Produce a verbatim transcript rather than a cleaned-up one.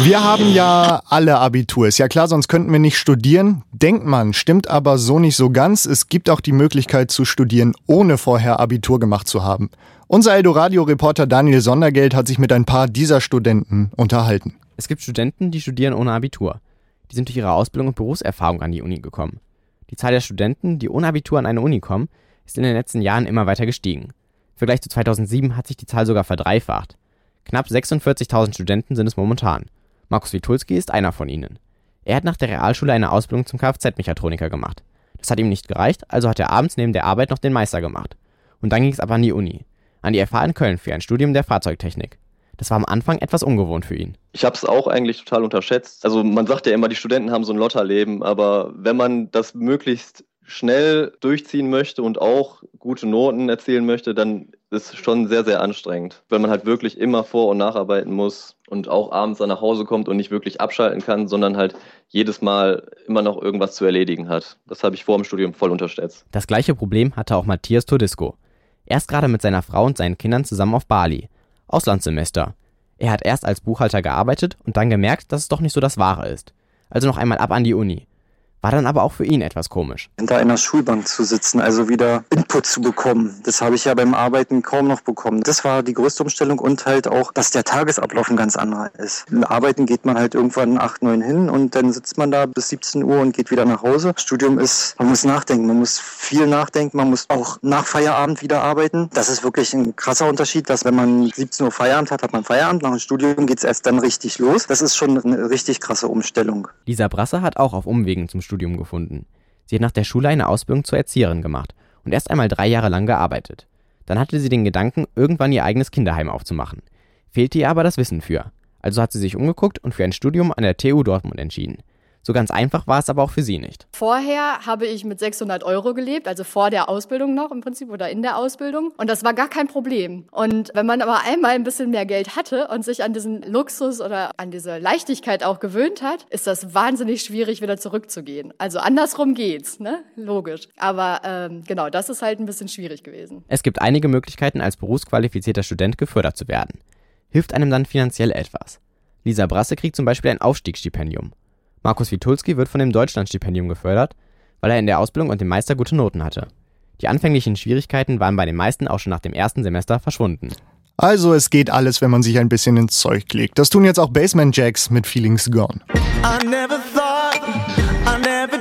Wir haben ja alle Abitur. Ist ja klar, sonst könnten wir nicht studieren. Denkt man, stimmt aber so nicht so ganz. Es gibt auch die Möglichkeit zu studieren, ohne vorher Abitur gemacht zu haben. Unser Eldoradio-Reporter Daniel Sondergeld hat sich mit ein paar dieser Studenten unterhalten. Es gibt Studenten, die studieren ohne Abitur. Die sind durch ihre Ausbildung und Berufserfahrung an die Uni gekommen. Die Zahl der Studenten, die ohne Abitur an eine Uni kommen, ist in den letzten Jahren immer weiter gestiegen. Im Vergleich zu zweitausendsieben hat sich die Zahl sogar verdreifacht. Knapp sechsundvierzigtausend Studenten sind es momentan. Markus Witulski ist einer von ihnen. Er hat nach der Realschule eine Ausbildung zum Kfz-Mechatroniker gemacht. Das hat ihm nicht gereicht, also hat er abends neben der Arbeit noch den Meister gemacht. Und dann ging es aber an die Uni. An die F H in Köln für ein Studium der Fahrzeugtechnik. Das war am Anfang etwas ungewohnt für ihn. Ich habe es auch eigentlich total unterschätzt. Also man sagt ja immer, die Studenten haben so ein Lotterleben, aber wenn man das möglichst schnell durchziehen möchte und auch gute Noten erzielen möchte, dann ist es schon sehr, sehr anstrengend, weil man halt wirklich immer vor- und nacharbeiten muss und auch abends dann nach Hause kommt und nicht wirklich abschalten kann, sondern halt jedes Mal immer noch irgendwas zu erledigen hat. Das habe ich vor dem Studium voll unterschätzt. Das gleiche Problem hatte auch Matthias Todisco. Er ist gerade mit seiner Frau und seinen Kindern zusammen auf Bali. Auslandssemester. Er hat erst als Buchhalter gearbeitet und dann gemerkt, dass es doch nicht so das Wahre ist. Also noch einmal ab an die Uni. War dann aber auch für ihn etwas komisch. Hinter einer Schulbank zu sitzen, also wieder Input zu bekommen, das habe ich ja beim Arbeiten kaum noch bekommen. Das war die größte Umstellung und halt auch, dass der Tagesablauf ein ganz anderer ist. Im Arbeiten geht man halt irgendwann acht, neun hin und dann sitzt man da bis siebzehn Uhr und geht wieder nach Hause. Studium ist, man muss nachdenken, man muss viel nachdenken, man muss auch nach Feierabend wieder arbeiten. Das ist wirklich ein krasser Unterschied, dass wenn man siebzehn Uhr Feierabend hat, hat man Feierabend. Nach dem Studium geht es erst dann richtig los. Das ist schon eine richtig krasse Umstellung. Lisa Brasse hat auch auf Umwegen zum Studium gefunden. Sie hat nach der Schule eine Ausbildung zur Erzieherin gemacht und erst einmal drei Jahre lang gearbeitet. Dann hatte sie den Gedanken, irgendwann ihr eigenes Kinderheim aufzumachen. Fehlte ihr aber das Wissen für. Also hat sie sich umgeguckt und für ein Studium an der T U Dortmund entschieden. So ganz einfach war es aber auch für sie nicht. Vorher habe ich mit sechshundert Euro gelebt, also vor der Ausbildung noch im Prinzip oder in der Ausbildung. Und das war gar kein Problem. Und wenn man aber einmal ein bisschen mehr Geld hatte und sich an diesen Luxus oder an diese Leichtigkeit auch gewöhnt hat, ist das wahnsinnig schwierig, wieder zurückzugehen. Also andersrum geht's, ne? Logisch. Aber ähm, genau, das ist halt ein bisschen schwierig gewesen. Es gibt einige Möglichkeiten, als berufsqualifizierter Student gefördert zu werden. Hilft einem dann finanziell etwas. Lisa Brasse kriegt zum Beispiel ein Aufstiegsstipendium. Markus Witulski wird von dem Deutschlandstipendium gefördert, weil er in der Ausbildung und dem Meister gute Noten hatte. Die anfänglichen Schwierigkeiten waren bei den meisten auch schon nach dem ersten Semester verschwunden. Also es geht alles, wenn man sich ein bisschen ins Zeug legt. Das tun jetzt auch Basement Jaxx mit Feelings Gone. I never thought, I never